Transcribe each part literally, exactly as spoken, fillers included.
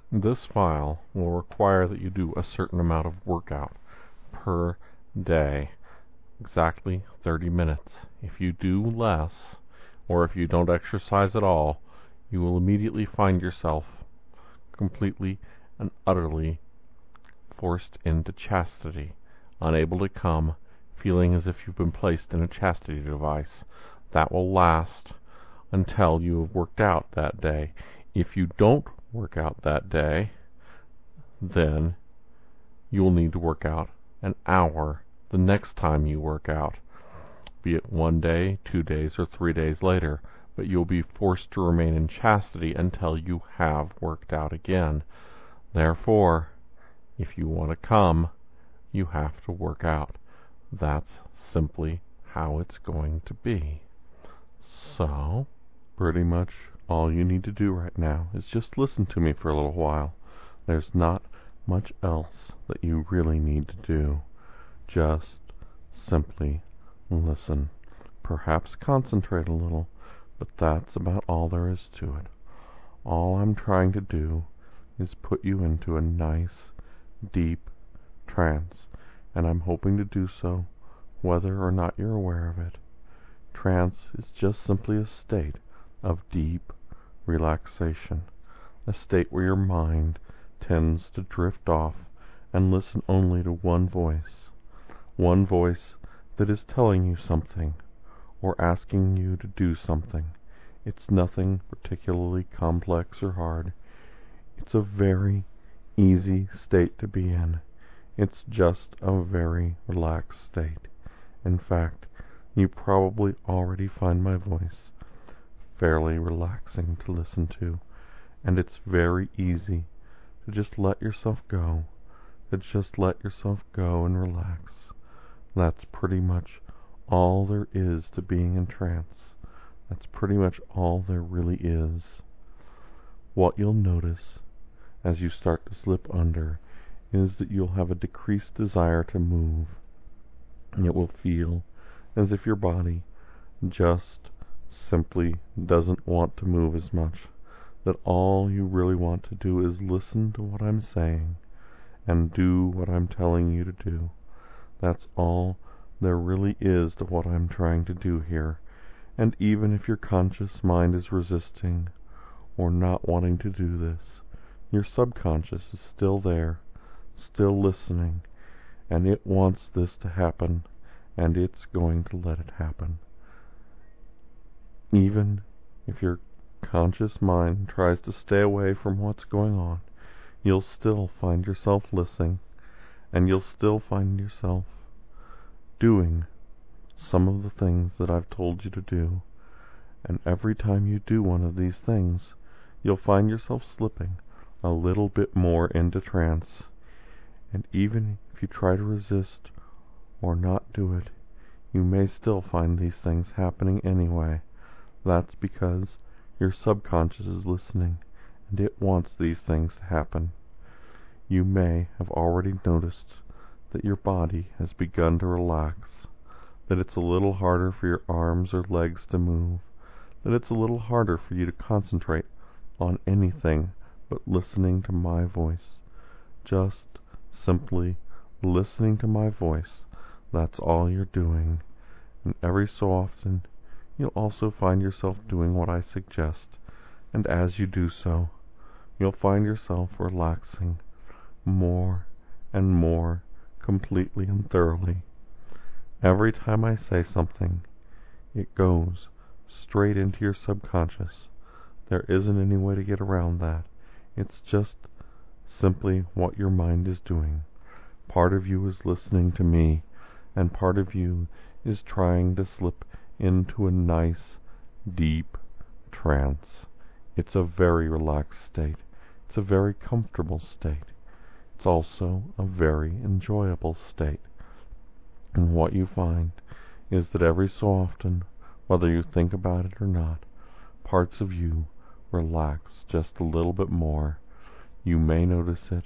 This file will require that you do a certain amount of workout per day, exactly thirty minutes. If you do less, or if you don't exercise at all, you will immediately find yourself completely and utterly forced into chastity, unable to come, feeling as if you've been placed in a chastity device. That will last until you have worked out that day. If you don't work out that day, then you will need to work out an hour the next time you work out, be it one day, two days, or three days later, but you'll be forced to remain in chastity until you have worked out again. Therefore, if you want to come, you have to work out. That's simply how it's going to be. So, pretty much all you need to do right now is just listen to me for a little while. There's not much else that you really need to do. Just simply listen. Perhaps concentrate a little, but that's about all there is to it. All I'm trying to do is put you into a nice, deep trance, and I'm hoping to do so whether or not you're aware of it. Trance is just simply a state of deep relaxation, a state where your mind tends to drift off and listen only to one voice, one voice that is telling you something or asking you to do something. It's nothing particularly complex or hard. It's a very easy state to be in. It's just a very relaxed state. In fact, you probably already find my voice fairly relaxing to listen to, and it's very easy to just let yourself go, to just let yourself go and relax. That's pretty much all there is to being in trance. That's pretty much all there really is. What you'll notice as you start to slip under is that you'll have a decreased desire to move. It will feel as if your body just simply doesn't want to move as much, that all you really want to do is listen to what I'm saying and do what I'm telling you to do. That's all there really is to what I'm trying to do here. And even if your conscious mind is resisting or not wanting to do this, your subconscious is still there, still listening, and it wants this to happen, and it's going to let it happen. Even if your conscious mind tries to stay away from what's going on, you'll still find yourself listening, and you'll still find yourself doing some of the things that I've told you to do. And every time you do one of these things, you'll find yourself slipping a little bit more into trance. And even if you try to resist or not do it, you may still find these things happening anyway. That's because your subconscious is listening, and it wants these things to happen. You may have already noticed that your body has begun to relax, that it's a little harder for your arms or legs to move, that it's a little harder for you to concentrate on anything but listening to my voice. Just simply listening to my voice. That's all you're doing. And every so often, you'll also find yourself doing what I suggest. And as you do so, you'll find yourself relaxing more and more completely and thoroughly. Every time I say something, it goes straight into your subconscious. There isn't any way to get around that. It's just simply what your mind is doing. Part of you is listening to me, and part of you is trying to slip into a nice, deep trance. It's a very relaxed state. It's a very comfortable state. It's also a very enjoyable state. And what you find is that every so often, whether you think about it or not, parts of you relax just a little bit more. You may notice it.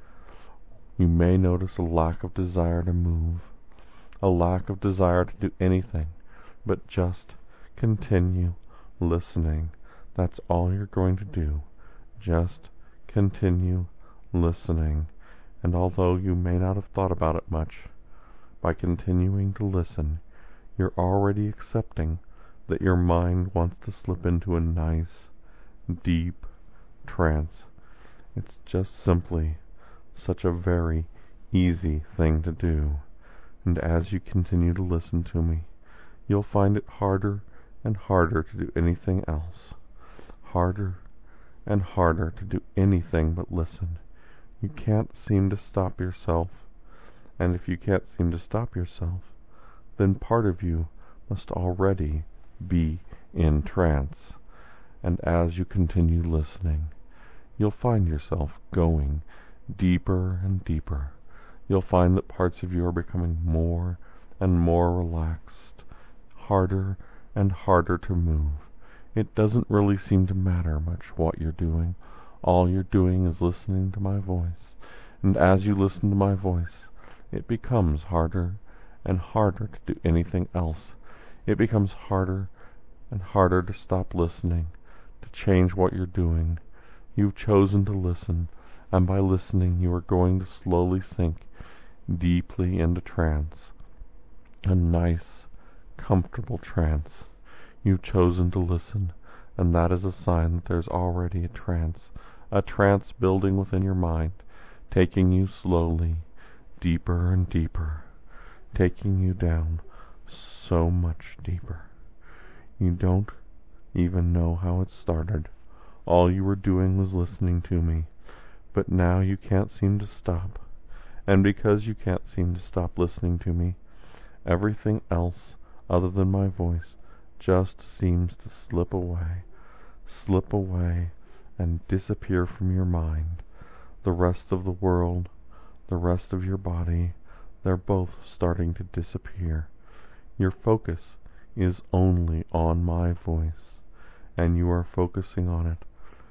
You may notice a lack of desire to move, a lack of desire to do anything but just continue listening. That's all you're going to do. Just continue listening, and although you may not have thought about it much, by continuing to listen, you're already accepting that your mind wants to slip into a nice, deep trance. It's just simply such a very easy thing to do, and as you continue to listen to me, you'll find it harder and harder to do anything else, harder and harder to do anything but listen. You can't seem to stop yourself, and if you can't seem to stop yourself, then part of you must already be in trance, and as you continue listening, you'll find yourself going deeper and deeper. You'll find that parts of you are becoming more and more relaxed, harder and harder to move. It doesn't really seem to matter much what you're doing. All you're doing is listening to my voice, and as you listen to my voice, it becomes harder and harder to do anything else. It becomes harder and harder to stop listening, to change what you're doing. You've chosen to listen, and by listening you are going to slowly sink deeply into trance, a nice, comfortable trance. You've chosen to listen, and that is a sign that there's already a trance, a trance building within your mind, taking you slowly deeper and deeper, taking you down so much deeper. You don't even know how it started. All you were doing was listening to me, but now you can't seem to stop. And because you can't seem to stop listening to me, everything else other than my voice just seems to slip away, slip away and disappear from your mind. The rest of the world, the rest of your body, they're both starting to disappear. Your focus is only on my voice, and you are focusing on it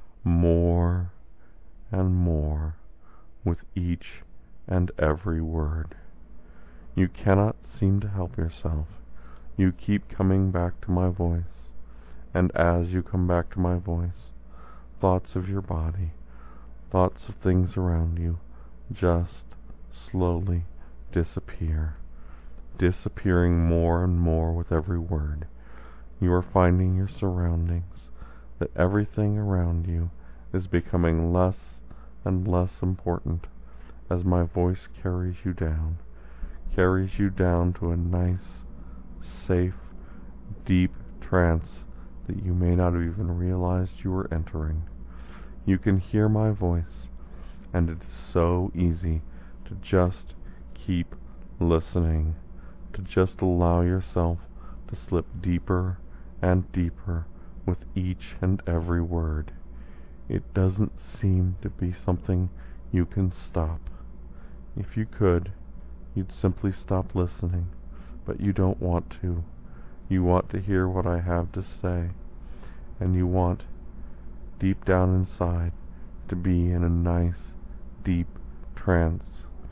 more and more with each and every word. You cannot seem to help yourself. You keep coming back to my voice, and as you come back to my voice, thoughts of your body, thoughts of things around you, just slowly disappear, disappearing more and more with every word. You are finding your surroundings, that everything around you is becoming less and less important as my voice carries you down, carries you down to a nice, safe, deep trance that you may not have even realized you were entering. You can hear my voice, and it is so easy to just keep listening, to just allow yourself to slip deeper and deeper with each and every word. It doesn't seem to be something you can stop. If you could, you'd simply stop listening, but you don't want to. You want to hear what I have to say, and you want, deep down inside, to be in a nice, deep trance.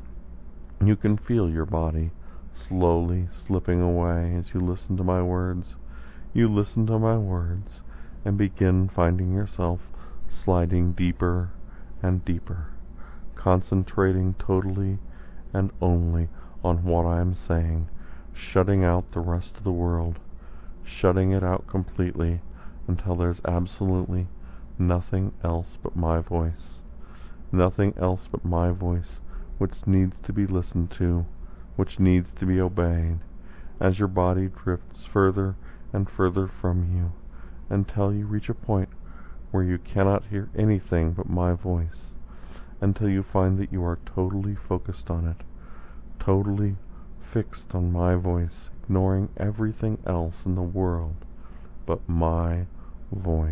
You can feel your body slowly slipping away as you listen to my words. You listen to my words and begin finding yourself sliding deeper and deeper, concentrating totally and only on what I am saying, shutting out the rest of the world, shutting it out completely until there's absolutely nothing else but my voice, nothing else but my voice which needs to be listened to, which needs to be obeyed, as your body drifts further and further from you, until you reach a point where you cannot hear anything but my voice, until you find that you are totally focused on it, totally fixed on my voice, ignoring everything else in the world but my voice.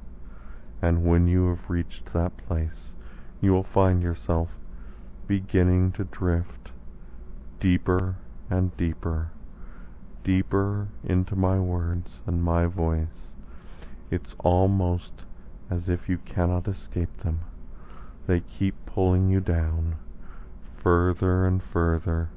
And when you have reached that place, you will find yourself beginning to drift deeper and deeper, deeper into my words and my voice. It's almost as if you cannot escape them. They keep pulling you down, further and further,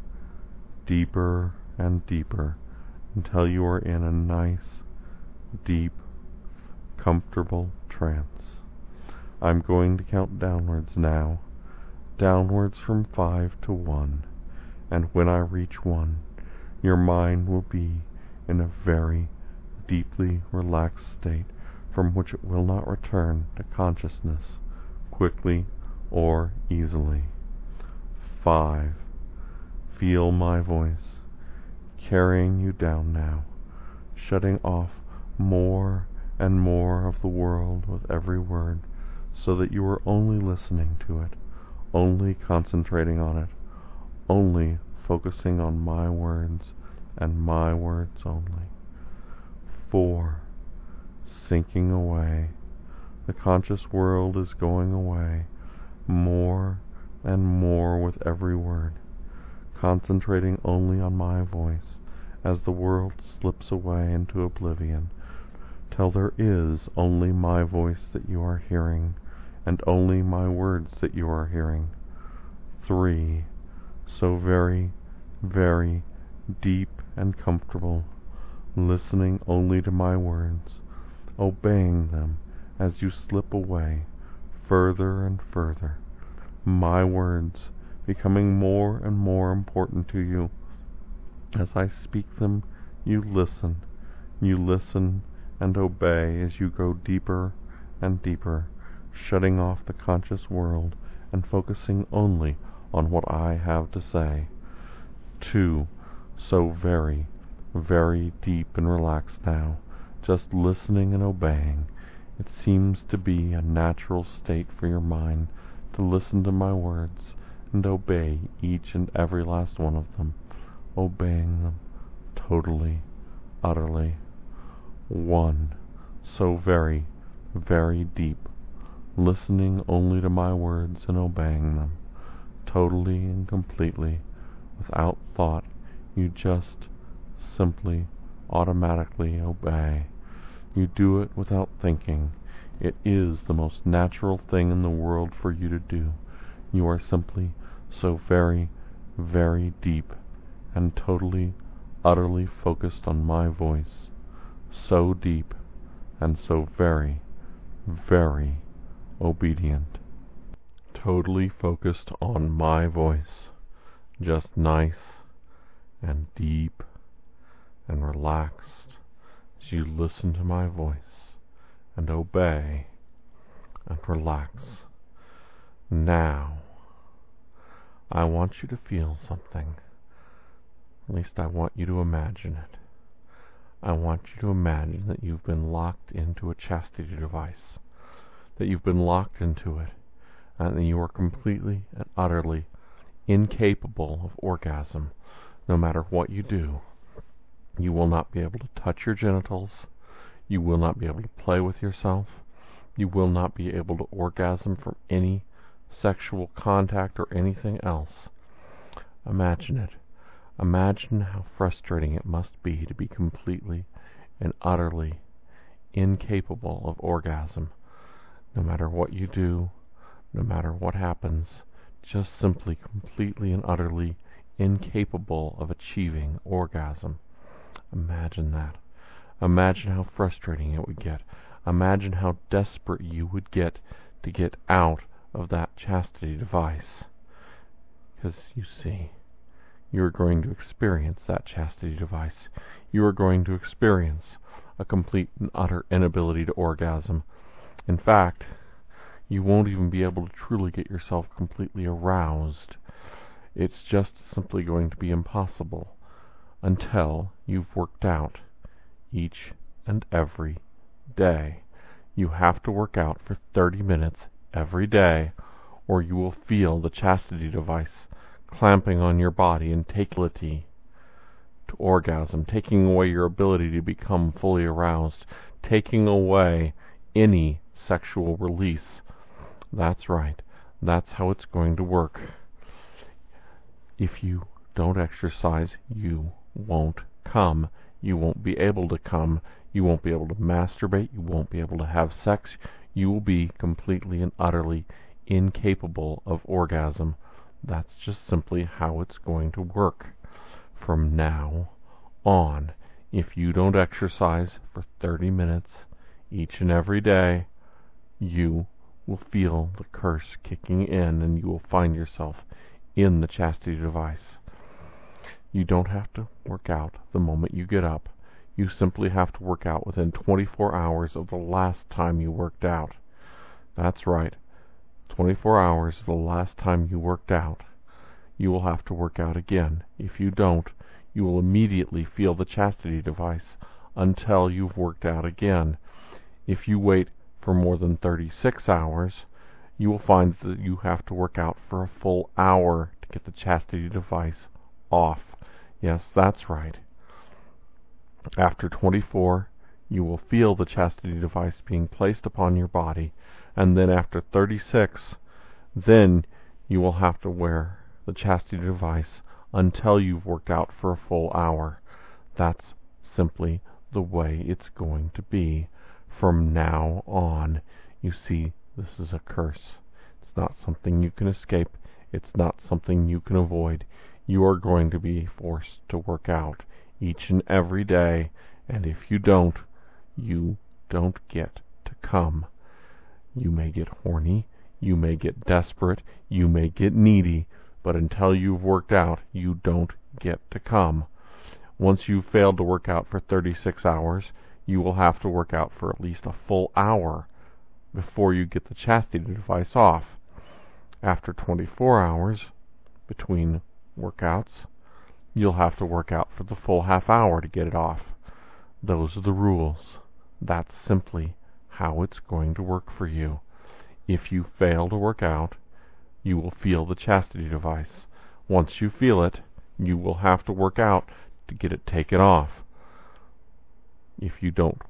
deeper and deeper, until you are in a nice, deep, comfortable trance. I'm going to count downwards now, downwards from five to one, and when I reach one, your mind will be in a very deeply relaxed state from which it will not return to consciousness quickly or easily. Five. Feel my voice carrying you down now, shutting off more and more of the world with every word, so that you are only listening to it, only concentrating on it, only focusing on my words and my words only. Four. Sinking away. The conscious world is going away, more and more with every word, concentrating only on my voice as the world slips away into oblivion, till there is only my voice that you are hearing, and only my words that you are hearing. Three. So very, very deep and comfortable, listening only to my words, obeying them as you slip away further and further, my words becoming more and more important to you. As I speak them, you listen, you listen and obey as you go deeper and deeper, shutting off the conscious world and focusing only on what I have to say. Two. So very, very deep and relaxed now, just listening and obeying. It seems to be a natural state for your mind to listen to my words and obey each and every last one of them, obeying them totally, utterly. One. So very, very deep, listening only to my words and obeying them, totally and completely, without thought. You just simply, automatically obey. You do it without thinking. It is the most natural thing in the world for you to do. You are simply so very, very deep and totally, utterly focused on my voice, so deep and so very, very obedient. Totally focused on my voice, just nice and deep and relaxed as you listen to my voice and obey and relax. Now, I want you to feel something. At least I want you to imagine it. I want you to imagine that you've been locked into a chastity device, that you've been locked into it, and that you are completely and utterly incapable of orgasm. No matter what you do, you will not be able to touch your genitals, you will not be able to play with yourself, you will not be able to orgasm from any sexual contact or anything else. Imagine it. Imagine how frustrating it must be to be completely and utterly incapable of orgasm. No matter what you do, no matter what happens, just simply completely and utterly incapable of achieving orgasm. Imagine that. Imagine how frustrating it would get. Imagine how desperate you would get to get out of that chastity device. Because, you see, you are going to experience that chastity device. You are going to experience a complete and utter inability to orgasm. In fact, you won't even be able to truly get yourself completely aroused. It's just simply going to be impossible until you've worked out each and every day. You have to work out for thirty minutes every day, or you will feel the chastity device clamping on your body and taking ability to orgasm, taking away your ability to become fully aroused, taking away any sexual release. That's right. That's how it's going to work. If you don't exercise, you won't come. You won't be able to come. You won't be able to masturbate. You won't be able to have sex. You will be completely and utterly incapable of orgasm. That's just simply how it's going to work. From now on, if you don't exercise for thirty minutes each and every day, you will feel the curse kicking in, and you will find yourself in the chastity device. You don't have to work out the moment you get up. You simply have to work out within twenty-four hours of the last time you worked out. That's right. twenty-four hours is the last time you worked out. You will have to work out again. If you don't, you will immediately feel the chastity device until you've worked out again. If you wait for more than thirty-six hours, you will find that you have to work out for a full hour to get the chastity device off. Yes, that's right. After twenty-four, you will feel the chastity device being placed upon your body, and then after thirty-six, then you will have to wear the chastity device until you've worked out for a full hour. That's simply the way it's going to be from now on. You see, this is a curse. It's not something you can escape. It's not something you can avoid. You are going to be forced to work out each and every day, and if you don't, you don't get to come. You may get horny, you may get desperate, you may get needy, but until you've worked out, you don't get to come. Once you've failed to work out for thirty-six hours, you will have to work out for at least a full hour before you get the chastity device off. After twenty-four hours between workouts, you'll have to work out for the full half hour to get it off. Those are the rules. That's simply how it's going to work for you. If you fail to work out, you will feel the chastity device. Once you feel it, you will have to work out to get it taken off. If you don't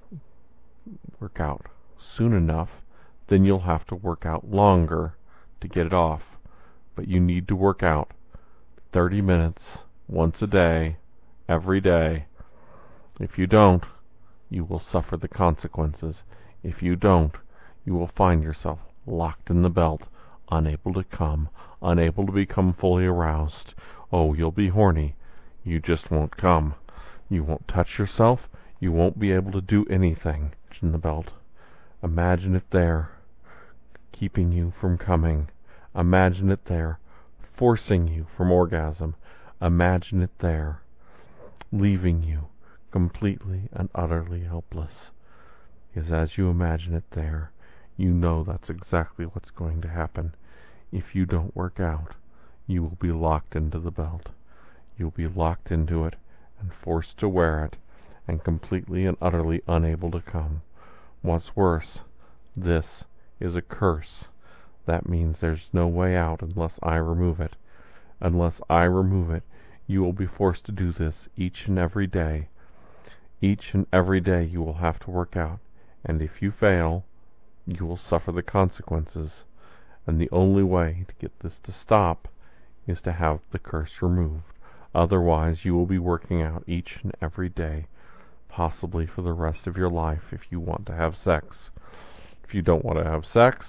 work out soon enough, then you'll have to work out longer to get it off. But you need to work out thirty minutes once a day, every day. If you don't, you will suffer the consequences. If you don't, you will find yourself locked in the belt, unable to come, unable to become fully aroused. Oh, you'll be horny. You just won't come. You won't touch yourself. You won't be able to do anything in the belt. Imagine it there, keeping you from coming. Imagine it there, forcing you from orgasm. Imagine it there, leaving you completely and utterly helpless. Because as you imagine it there, you know that's exactly what's going to happen. If you don't work out, you will be locked into the belt. You'll be locked into it and forced to wear it, and completely and utterly unable to come. What's worse, this is a curse. That means there's no way out unless I remove it. Unless I remove it, you will be forced to do this each and every day. Each and every day you will have to work out, and if you fail, you will suffer the consequences. And the only way to get this to stop is to have the curse removed. Otherwise, you will be working out each and every day, possibly for the rest of your life if you want to have sex. If you don't want to have sex,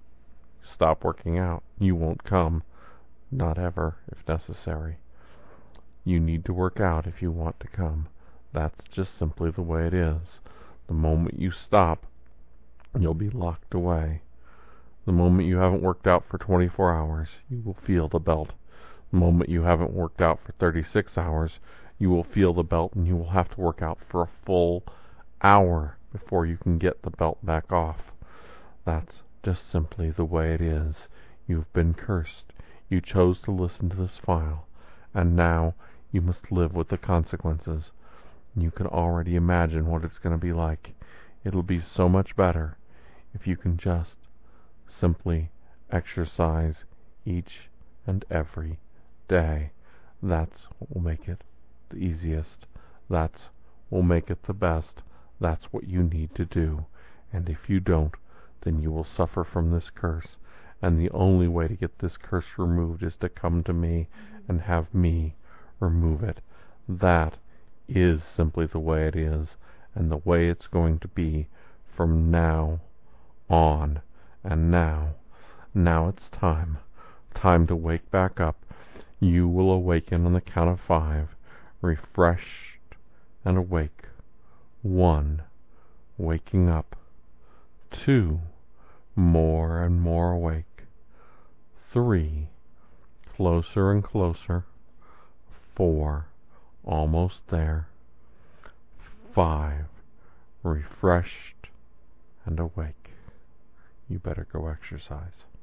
stop working out. You won't come. Not ever, if necessary. You need to work out if you want to come. That's just simply the way it is. The moment you stop, you'll be locked away. The moment you haven't worked out for twenty-four hours, you will feel the belt. The moment you haven't worked out for thirty-six hours, you will feel the belt, and you will have to work out for a full hour before you can get the belt back off. That's just simply the way it is. You've been cursed. You chose to listen to this file, and now you must live with the consequences. You can already imagine what it's going to be like. It'll be so much better if you can just simply exercise each and every day. That's what will make it the easiest. That's what will make it the best. That's what you need to do. And if you don't, then you will suffer from this curse. And the only way to get this curse removed is to come to me and have me remove it. That is simply the way it is, and the way it's going to be from now on. And now, now it's time. Time to wake back up. You will awaken on the count of five, refreshed and awake. One, waking up. Two, more and more awake. Three, closer and closer. Four, almost there. Five, refreshed and awake. You better go exercise.